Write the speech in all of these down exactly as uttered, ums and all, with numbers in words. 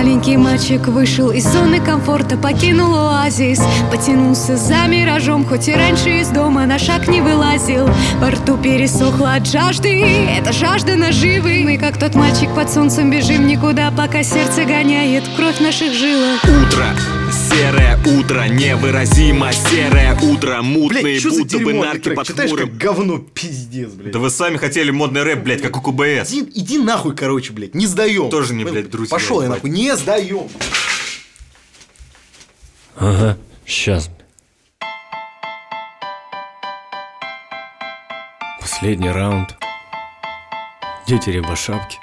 Маленький мальчик вышел из зоны комфорта, покинул оазис, потянулся за миражом, хоть и раньше из дома на шаг не вылазил. Во рту пересохло от жажды, это жажда наживы. Мы, как тот мальчик под солнцем, бежим никуда, пока сердце гоняет кровь в наших жилах. Утро, серое утро, невыразимо серое утро. Мутные, блядь, будто бы дерьмо, нарки под читаешь хмурым. как говно, пиздец, блядь. Да вы сами хотели модный рэп, блядь, как у КУБС. Иди, иди нахуй, короче, блядь, не сдаем. Тоже не, блядь, друзья. Пошел я ебать. нахуй, не сдаем. Ага, сейчас. Последний раунд. Дети рябошапки.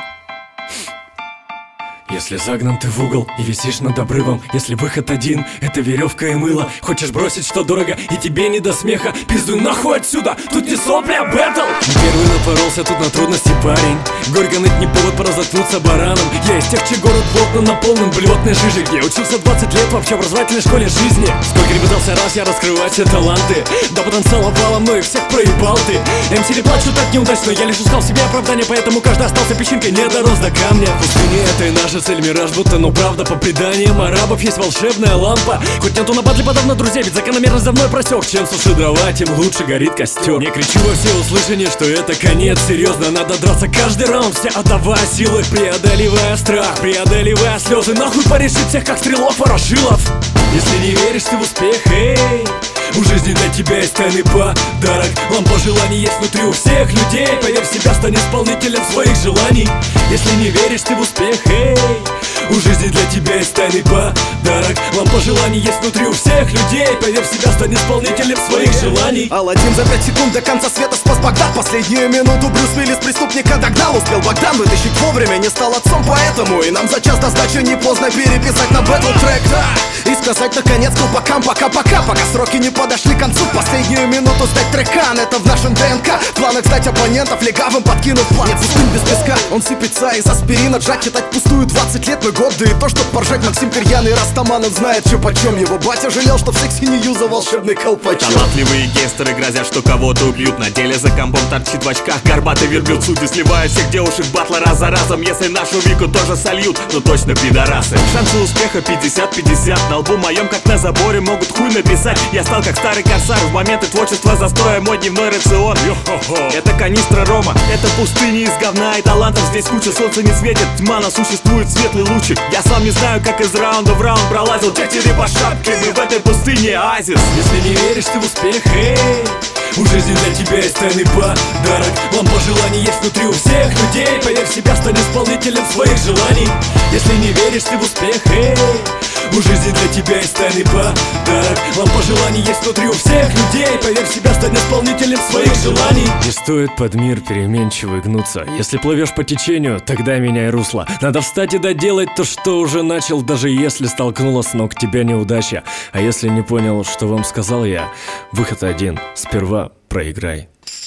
Если загнан ты в угол и висишь над обрывом, если выход один, это веревка и мыло. Хочешь бросить, что дорого, и тебе не до смеха, пиздуй нахуй отсюда, тут не сопли, а бэтл. Первый напоролся тут на трудности, парень. Горько ныть не повод поразоткнуться бараном. Я из тех, чей город плотно наполнен блевотной жижей, где учился двадцать лет в общеобразовательной школе жизни. Сколько не пытался раз я раскрывать все таланты, да потанцевал валом, но и всех проебал ты. эм си плачут от неудач, но я лишь искал себе оправдание, поэтому каждый остался песчинкой, не дорос до камня. В пустыне это и наша цель, мираж будто, но правда. По преданиям арабов есть волшебная лампа. Хоть нету на батле подобно друзей, ведь закономерность за мной просек. Чем суше дрова, тем лучше горит костер. Не кричу во все услышание, что это конец. Серьезно, надо драться каждый раунд, все отдавая силы, преодолевая страх, преодолевая слезы. Нахуй порешить всех, как стрелок Ворошилов. Если не веришь ты в успех, эй, у жизни для тебя есть тайный подарок. Лампа желаний есть внутри у всех людей. Поверь в себя, стань исполнителем своих желаний. Если не веришь ты в успех, эй, у жизни для тебя есть тайный подарок. Лампа желаний есть внутри у всех людей. Поверь в себя, стань исполнителем своих желаний. Аладдин за пять секунд до конца света спас Багдад. Последнюю минуту Брюс Уиллис преступника догнал. Успел Богдан вытащить вовремя, не стал отцом, поэтому и нам за час до сдачи не поздно переписать на бэтл трек, да. И сказать наконец колпакам пока-пока, пока сроки не подошли к концу. В последнюю минуту сдать трекан, это в нашем ДНК. В планах сдать оппонентов, легавым подкинув план. Нет, пустым без песка, он сыпется из аспирина. Джак читать пустую двадцать лет, мы годы. И то, чтоб поржать, Максим Кирьян и Растаманов знает, чё почем. Его батя жалел, что в сексе не юзал волшебный колпачок. Талантливые гейстеры грозят, что кого-то убьют. На деле за компом торчит в очках горбатый верблюд. Судьи сливают всех девушек батла раз за разом. Если нашу Вику тоже сольют, ну точно пидорасы. Шансы успеха пятьдесят пятьдесят. На лбу моем, как на заборе, могут хуй написать. Я стал как старый корсар в моменты творчества застоя. Мой дневной рацион Йо-хо-хо. Это канистра рома, это пустыня из говна и талантов. Здесь куча, солнца не светит, тьма, но существует светлый лучик. Я сам не знаю, как из раунда в раунд пролазил. Дети по шапке, мы в этой пустыне оазис. Если не веришь ты в успех, эй, у жизни для тебя есть тайный подарок. Лампа желаний есть внутри у всех людей. Поверь в себя, стань исполнителем своих желаний. Если не веришь ты в успех, эй, у жизни для тебя есть тайный подарок. Лампа желаний есть внутри у всех людей. Поверь в себя, стань исполнителем своих желаний. Не стоит под мир переменчивый гнуться. Если плывешь по течению, тогда меняй русло. Надо встать и доделать то, что уже начал. Даже если столкнула с ног тебя неудача. А если не понял, что вам сказал я, выход один, сперва проиграй.